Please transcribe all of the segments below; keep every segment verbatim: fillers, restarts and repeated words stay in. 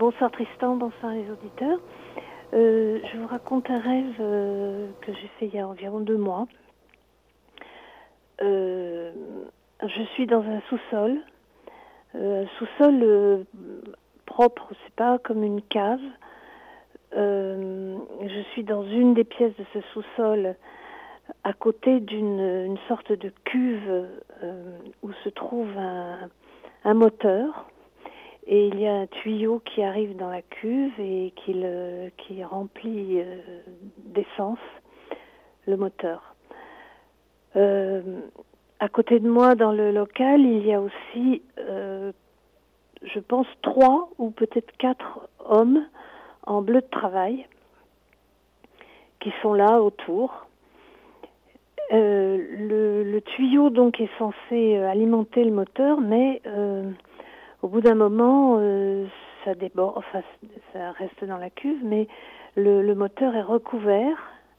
bonsoir Tristan, bonsoir les auditeurs. Euh, je vous raconte un rêve euh, que j'ai fait il y a environ deux mois. Euh, je suis dans un sous-sol, euh, un sous-sol euh, propre, c'est pas comme une cave. Euh, je suis dans une des pièces de ce sous-sol, à côté d'une une sorte de cuve euh, où se trouve un, un moteur. Et il y a un tuyau qui arrive dans la cuve et qui, le, qui remplit euh, d'essence le moteur. Euh, à côté de moi, dans le local, il y a aussi, euh, je pense, trois ou peut-être quatre hommes en bleu de travail qui sont là autour. Euh, le, le tuyau donc est censé alimenter le moteur, mais euh, au bout d'un moment, euh, ça déborde, enfin ça reste dans la cuve, mais le, le moteur est recouvert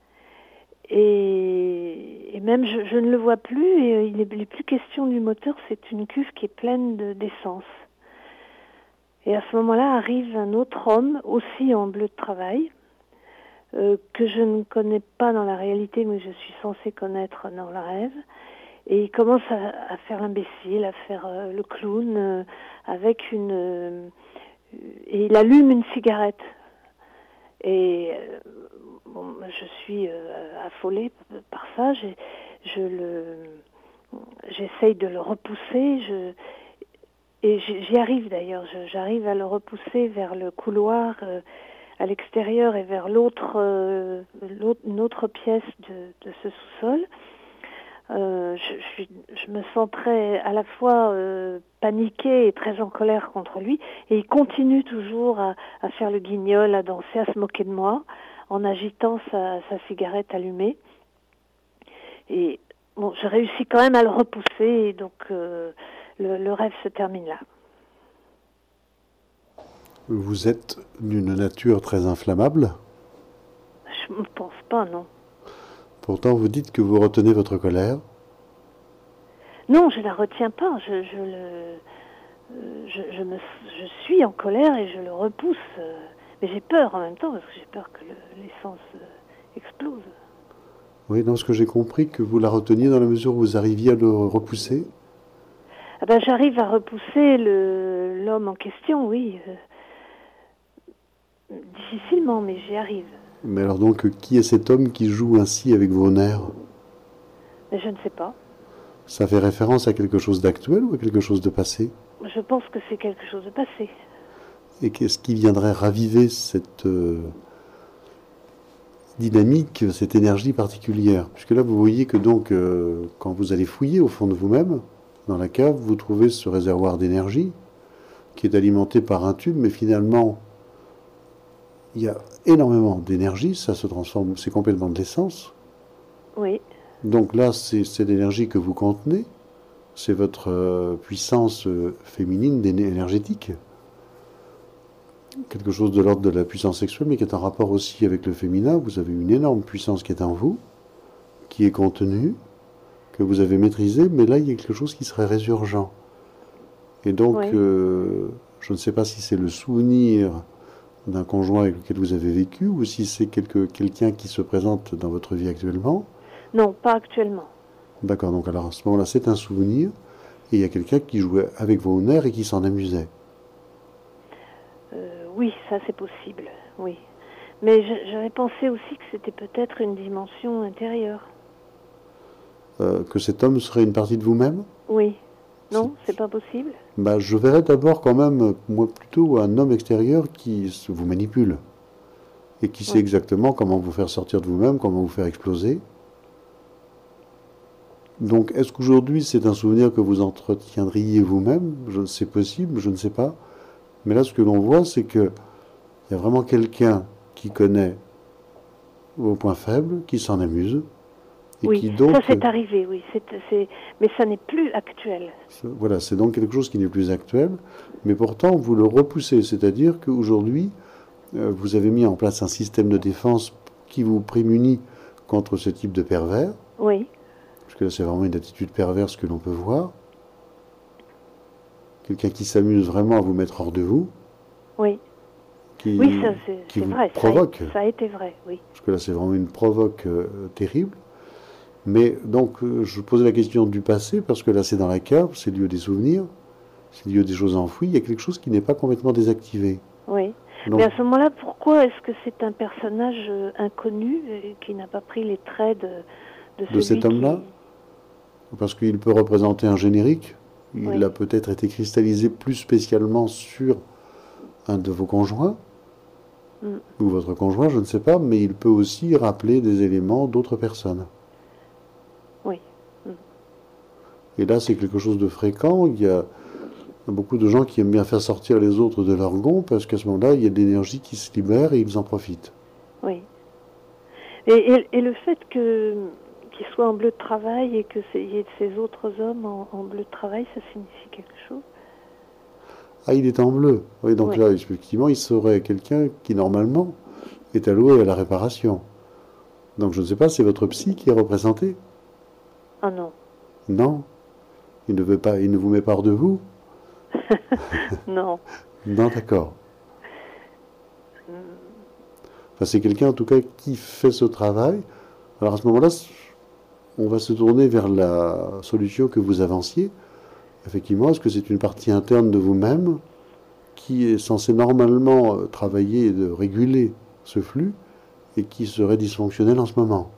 et, et même je, je ne le vois plus et il n'est plus question du moteur, c'est une cuve qui est pleine de, d'essence. Et à ce moment-là arrive un autre homme, aussi en bleu de travail, euh, que je ne connais pas dans la réalité, mais je suis censée connaître dans le rêve. Et il commence à, à faire l'imbécile, à faire euh, le clown, euh, avec une... Euh, et il allume une cigarette. Et euh, bon, je suis euh, affolée par ça. Je, je le, j'essaye de le repousser. Je, et j'y arrive d'ailleurs. Je, j'arrive à le repousser vers le couloir euh, à l'extérieur et vers l'autre, euh, l'autre, une autre pièce de, de ce sous-sol. Euh, je, je, je me sens très, à la fois euh, paniquée et très en colère contre lui, et il continue toujours à, à faire le guignol, à danser, à se moquer de moi, en agitant sa, sa cigarette allumée. Et bon, je réussis quand même à le repousser, et donc euh, le, le rêve se termine là. Vous êtes d'une nature très inflammable. Je ne pense pas, non. Pourtant, vous dites que vous retenez votre colère. Non, je la retiens pas. Je, je le, je, je me, je suis en colère et je le repousse. Mais j'ai peur en même temps parce que j'ai peur que le, l'essence explose. Oui, dans ce que j'ai compris, que vous la reteniez dans la mesure où vous arriviez à le repousser. Ah ben, j'arrive à repousser le, l'homme en question, oui. Euh, difficilement, mais j'y arrive. Mais alors donc, qui est cet homme qui joue ainsi avec vos nerfs? Mais je ne sais pas. Ça fait référence à quelque chose d'actuel ou à quelque chose de passé? Je pense que c'est quelque chose de passé. Et qu'est-ce qui viendrait raviver cette euh, dynamique, cette énergie particulière? Puisque là, vous voyez que donc, euh, quand vous allez fouiller au fond de vous-même, dans la cave, vous trouvez ce réservoir d'énergie qui est alimenté par un tube, mais finalement, il y a énormément d'énergie, ça se transforme, c'est complètement de l'essence. Oui. Donc là, c'est, c'est l'énergie que vous contenez, c'est votre euh, puissance euh, féminine énergétique. Quelque chose de l'ordre de la puissance sexuelle, mais qui est en rapport aussi avec le féminin. Vous avez une énorme puissance qui est en vous, qui est contenue, que vous avez maîtrisée, mais là, il y a quelque chose qui serait résurgent. Et donc, Oui. euh, je ne sais pas si c'est le souvenir d'un conjoint avec lequel vous avez vécu, ou si c'est quelque, quelqu'un qui se présente dans votre vie actuellement. Non, pas actuellement. D'accord, donc alors à ce moment-là, c'est un souvenir, et il y a quelqu'un qui jouait avec vos nerfs et qui s'en amusait. Euh, oui, ça c'est possible, oui. Mais je, j'avais pensé aussi que c'était peut-être une dimension intérieure. Euh, que cet homme serait une partie de vous-même? Oui. Non, c'est, c'est pas possible? Bah, je verrais d'abord quand même, moi plutôt, un homme extérieur qui vous manipule et qui sait Oui. exactement comment vous faire sortir de vous-même, comment vous faire exploser. Donc, est-ce qu'aujourd'hui c'est un souvenir que vous entretiendriez vous-même? Je, c'est possible, je ne sais pas. Mais là, ce que l'on voit, c'est que il y a vraiment quelqu'un qui connaît vos points faibles, qui s'en amuse. Et oui, qui donc, ça c'est arrivé, oui. C'est, c'est, mais ça n'est plus actuel. Voilà, c'est donc quelque chose qui n'est plus actuel. Mais pourtant, vous le repoussez. C'est-à-dire qu'aujourd'hui, euh, vous avez mis en place un système de défense qui vous prémunit contre ce type de pervers. Oui. Parce que là, c'est vraiment une attitude perverse que l'on peut voir. Quelqu'un qui s'amuse vraiment à vous mettre hors de vous. Oui. qui, Oui, ça c'est qui c'est vous vrai, ça a, provoque. ça a été vrai, oui. Parce que là, c'est vraiment une provoque euh, terrible. Mais donc, euh, je posais la question du passé, parce que là, c'est dans la cave, c'est lieu des souvenirs, c'est lieu des choses enfouies. Il y a quelque chose qui n'est pas complètement désactivé. Oui. Donc, Mais à ce moment-là, pourquoi est-ce que c'est un personnage euh, inconnu et qui n'a pas pris les traits de, de de celui cet homme-là, qui... parce qu'il peut représenter un générique, il Oui, a peut-être été cristallisé plus spécialement sur un de vos conjoints, mm, ou votre conjoint, je ne sais pas, mais il peut aussi rappeler des éléments d'autres personnes. oui. Mm. Et là, c'est quelque chose de fréquent. Il y a beaucoup de gens qui aiment bien faire sortir les autres de leur gond, parce qu'à ce moment-là, il y a de l'énergie qui se libère et ils en profitent. Oui. Et, et, et le fait que qu'il soit en bleu de travail et que c'est- il y ait ces autres hommes en, en bleu de travail, ça signifie quelque chose? Ah, il est en bleu. Oui, donc Oui. là, effectivement, il serait quelqu'un qui, normalement, est alloué à la réparation. Donc, je ne sais pas, c'est votre psy qui est représenté? Ah non. Non, il ne veut pas, il ne vous met pas hors de vous? Non. Non, d'accord. Mm. Enfin, c'est quelqu'un, en tout cas, qui fait ce travail. Alors, à ce moment-là, on va se tourner vers la solution que vous avanciez. Effectivement, est-ce que c'est une partie interne de vous-même qui est censée normalement euh, travailler et de réguler ce flux et qui serait dysfonctionnelle en ce moment?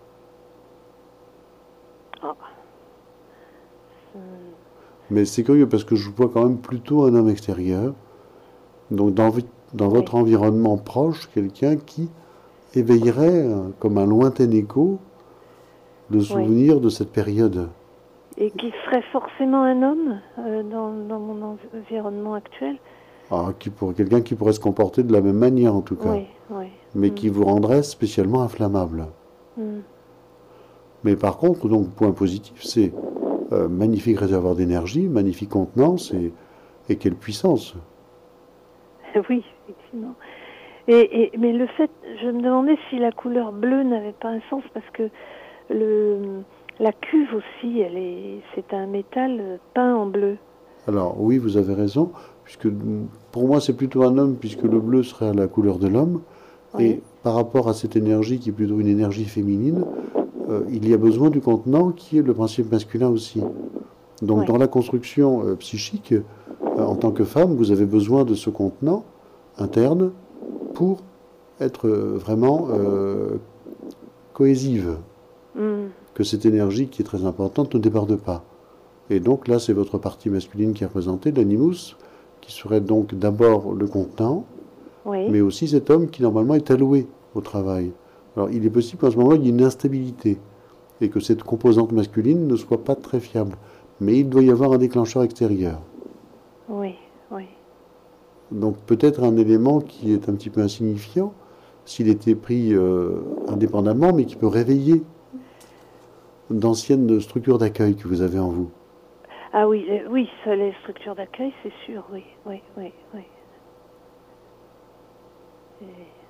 Ah. Mm. Mais c'est curieux parce que je vois quand même plutôt un homme extérieur. Donc, dans, dans Oui. votre environnement proche, quelqu'un qui éveillerait euh, comme un lointain écho le Oui. souvenir de cette période. Et qui serait forcément un homme euh, dans, dans mon environnement actuel? Ah, qui pour quelqu'un qui pourrait se comporter de la même manière en tout cas, Oui, oui. mais Mm. qui vous rendrait spécialement inflammable. Mm. Mais par contre, donc point positif, c'est euh, magnifique réservoir d'énergie, magnifique contenance et, et quelle puissance. Oui, effectivement. Et, et, mais le fait, je me demandais si la couleur bleue n'avait pas un sens parce que le, la cuve aussi, elle est, c'est un métal peint en bleu. Alors oui, vous avez raison, puisque pour moi c'est plutôt un homme, puisque le bleu serait la couleur de l'homme. Oui, Et par rapport à cette énergie qui est plutôt une énergie féminine, euh, il y a besoin du contenant qui est le principe masculin aussi. Donc oui, dans la construction euh, psychique, euh, en tant que femme, vous avez besoin de ce contenant interne pour être euh, vraiment euh, cohésive, mm, que cette énergie qui est très importante ne déborde pas. Et donc là, c'est votre partie masculine qui est représentée, l'animus, qui serait donc d'abord le contenant, oui, mais aussi cet homme qui normalement est alloué au travail. Alors il est possible qu'à ce moment-là, il y ait une instabilité et que cette composante masculine ne soit pas très fiable. Mais il doit y avoir un déclencheur extérieur. oui, oui, Donc peut-être un élément qui est un petit peu insignifiant, s'il était pris euh, indépendamment, mais qui peut réveiller d'anciennes structures d'accueil que vous avez en vous. ah oui, euh, oui, ça, les structures d'accueil, c'est sûr, oui, oui, oui, oui. Et-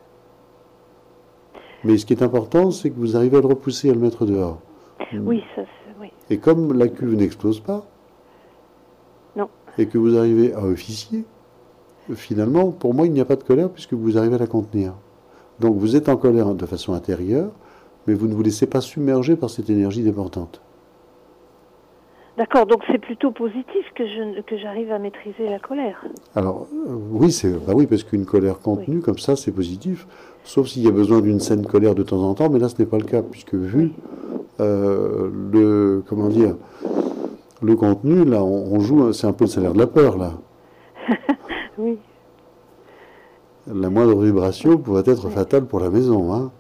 Mais ce qui est important, c'est que vous arrivez à le repousser, à le mettre dehors. Oui, ça, c'est, oui, Et comme la cuve n'explose pas, non, et que vous arrivez à officier, finalement, pour moi, il n'y a pas de colère puisque vous arrivez à la contenir. Donc vous êtes en colère de façon intérieure, mais vous ne vous laissez pas submerger par cette énergie débordante. d'accord, donc c'est plutôt positif que je, que j'arrive à maîtriser la colère. Alors, euh, oui, c'est, bah oui, parce qu'une colère contenue, Oui, comme ça, c'est positif, sauf s'il y a besoin d'une saine colère de temps en temps, mais là, ce n'est pas le cas, puisque vu oui, euh, le, comment dire, le contenu, là, on, on joue, c'est un peu le salaire de la peur, là. oui, La moindre vibration pourrait être oui. fatale pour la maison, hein.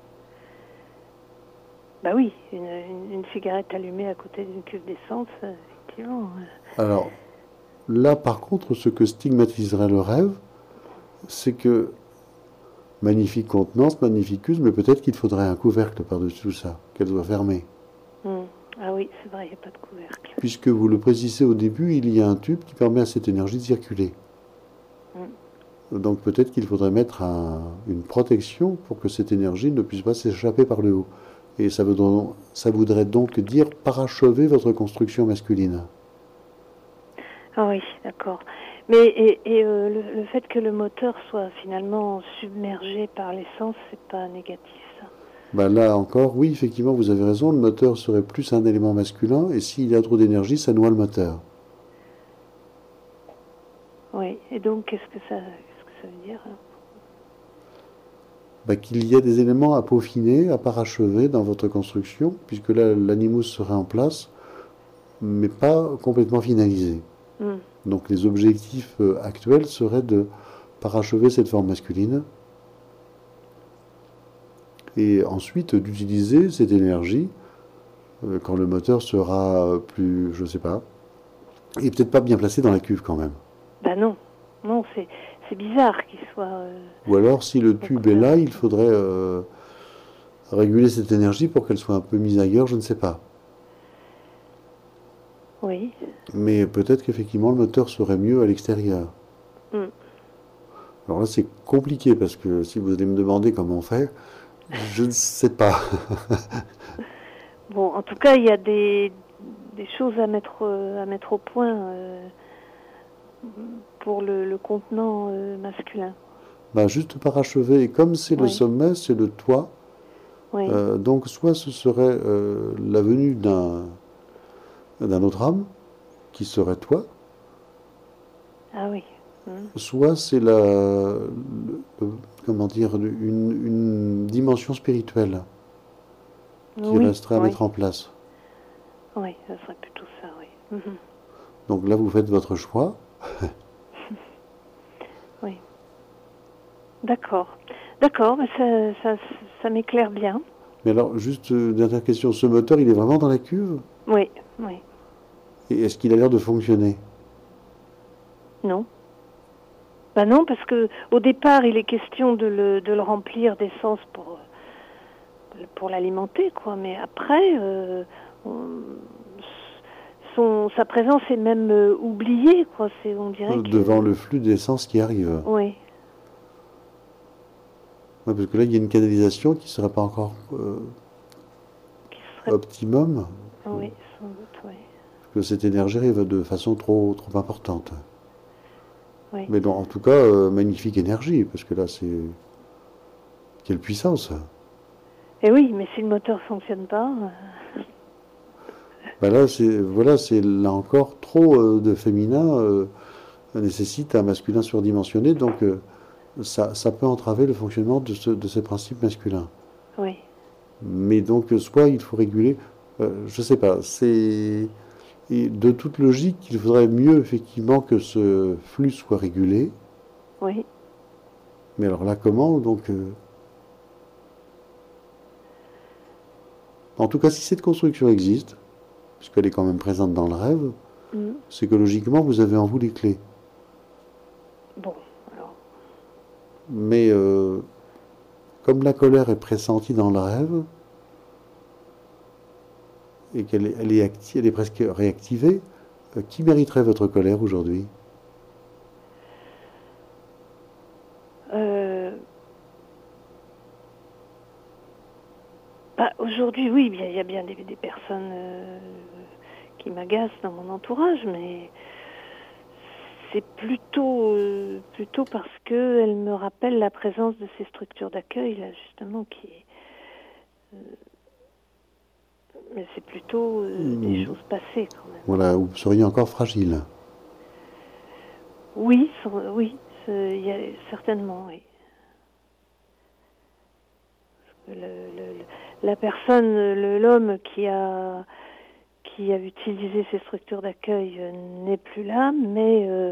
Bah oui, une, une, une cigarette allumée à côté d'une cuve d'essence, euh, effectivement. euh, Alors, là, par contre, ce que stigmatiserait le rêve, c'est que magnifique contenance, magnificus, mais peut-être qu'il faudrait un couvercle par-dessus tout ça, qu'elle soit fermée. hmm. Ah oui, c'est vrai, il n'y a pas de couvercle. Puisque vous le précisez au début, il y a un tube qui permet à cette énergie de circuler. Hmm. Donc peut-être qu'il faudrait mettre un- une protection pour que cette énergie ne puisse pas s'échapper par le haut. Et ça voudrait, ça voudrait donc dire parachever votre construction masculine. Ah oui, d'accord. Mais et, et euh, le, le fait que le moteur soit finalement submergé par l'essence, c'est pas négatif, ça. Ben là encore, oui, effectivement, vous avez raison, le moteur serait plus un élément masculin, et s'il y a trop d'énergie, ça noie le moteur. Oui. Et donc, qu'est-ce que ça, qu'est-ce que ça veut dire? Ben, qu'il y a des éléments à peaufiner, à parachever dans votre construction, puisque là, l'animus serait en place, mais pas complètement finalisé. Mm. Donc les objectifs euh, actuels seraient de parachever cette forme masculine et ensuite d'utiliser cette énergie euh, quand le moteur sera plus, je sais pas, et peut-être pas bien placé dans la cuve quand même. Ben non, non, c'est c'est bizarre qu'il soit. Euh, Ou alors si le donc, tube est euh, là, il faudrait euh, réguler cette énergie pour qu'elle soit un peu mise ailleurs, je ne sais pas. oui. Mais peut-être qu'effectivement le moteur serait mieux à l'extérieur. Mm. Alors là c'est compliqué parce que si vous allez me demander comment on fait, je ne sais pas. Bon, en tout cas, il y a des, des choses à mettre, euh, à mettre au point euh, pour le, le contenant euh, masculin. Bah, juste parachever, et comme c'est le Oui. sommet, c'est le toit, Oui. euh, donc soit ce serait euh, la venue d'un d'un autre âme, qui serait toi, Ah oui. Mm. soit c'est la, le- le- comment dire, une, une dimension spirituelle qui Oui. resterait à Oui. mettre en place. Oui, ça serait plutôt ça, oui. Mhm. Donc là, vous faites votre choix. Oui. D'accord. D'accord, mais ça, ça, ça m'éclaire bien. Mais alors, juste euh, dernière question, ce moteur, il est vraiment dans la cuve? Oui, oui. Et est-ce qu'il a l'air de fonctionner? Non. Ben non, parce que au départ, il est question de le, de le remplir d'essence pour, pour l'alimenter, quoi. Mais après, euh, on- son, sa présence est même euh, oubliée, quoi. C'est, on dirait que... Devant le flux d'essence qui arrive. Oui, Ouais, parce que là, il y a une canalisation qui ne serait pas encore euh, qui serait... optimum, Oui, sans doute, oui. parce que cette énergie arrive de façon trop, trop importante. Oui. Mais non, en tout cas, euh, magnifique énergie, parce que là, c'est... Quelle puissance! Et oui, mais si le moteur fonctionne pas... euh, Ben là, c'est, voilà, c'est là encore trop euh, de féminin euh, nécessite un masculin surdimensionné, donc euh, ça, ça peut entraver le fonctionnement de, ce, de ces principes masculins. oui. Mais donc, euh, soit il faut réguler, euh, je sais pas, c'est... Et de toute logique, il faudrait mieux effectivement que ce flux soit régulé. Oui. Mais alors là, comment? Donc, euh, en tout cas, si cette construction existe, puisqu'elle est quand même présente dans le rêve, Mm. c'est que logiquement, vous avez en vous les clés. Bon, alors... Mais euh, comme la colère est pressentie dans le rêve, et qu'elle est, elle est, acti- elle est presque réactivée, euh, qui mériterait votre colère aujourd'hui? Euh, bah, aujourd'hui, oui, bien, il y a bien des, des personnes euh, qui m'agacent dans mon entourage, mais c'est plutôt, euh, plutôt parce qu'elles me rappellent la présence de ces structures d'accueil, là, justement, qui... euh, mais c'est plutôt euh, des Mmh. choses passées, quand même. Voilà, vous seriez encore fragile. Oui, sans- oui, c'est- il y a, certainement, oui. Le- le- le- la personne, le- l'homme qui a qui a utilisé ces structures d'accueil euh, n'est plus là, mais euh,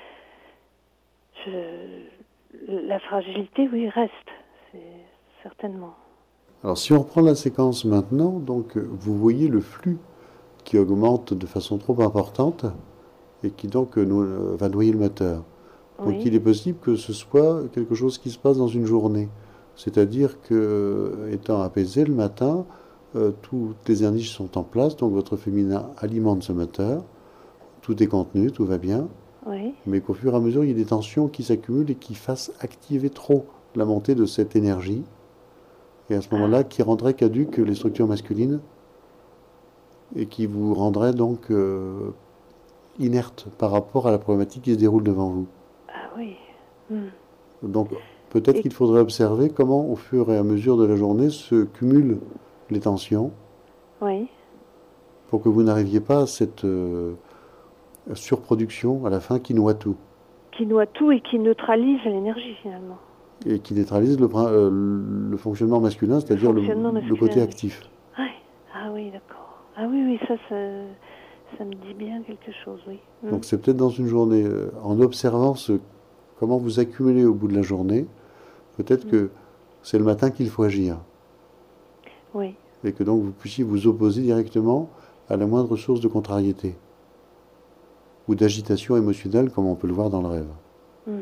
je- la fragilité, oui, reste, c'est certainement. Alors si on reprend la séquence maintenant, donc euh, vous voyez le flux qui augmente de façon trop importante et qui donc euh, nous- euh, va noyer le moteur. Donc Oui, il est possible que ce soit quelque chose qui se passe dans une journée. C'est-à-dire que, euh, étant apaisé le matin, euh, toutes les énergies sont en place, donc votre féminin alimente ce moteur, tout est contenu, tout va bien, oui, mais qu'au fur et à mesure, il y a des tensions qui s'accumulent et qui fassent activer trop la montée de cette énergie, et à ce moment-là, qui rendrait caduques les structures masculines, et qui vous rendrait donc euh, inerte par rapport à la problématique qui se déroule devant vous. Ah oui. Hmm. Donc peut-être Et qu'il faudrait observer comment, au fur et à mesure de la journée, se cumulent les tensions oui. pour que vous n'arriviez pas à cette euh, surproduction à la fin qui noie tout Qui noie tout et qui neutralise l'énergie finalement. et qui neutralise le, prin- euh, le fonctionnement masculin, c'est-à-dire le, Fonctionnement le masculin. côté Oui. actif. Ouais. Ah oui, d'accord. Ah oui, oui, ça, ça, ça me dit bien quelque chose, oui. Hmm. Donc c'est peut-être dans une journée, euh, en observant ce, comment vous accumulez au bout de la journée, peut-être Hmm. que c'est le matin qu'il faut agir. Oui. Et que donc vous puissiez vous opposer directement à la moindre source de contrariété ou d'agitation émotionnelle, comme on peut le voir dans le rêve. Mhm.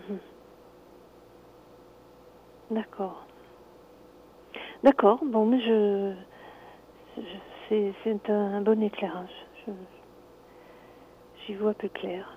D'accord. D'accord. Bon, mais je, je c'est, c'est un, un bon éclairage. Je, j'y vois plus clair.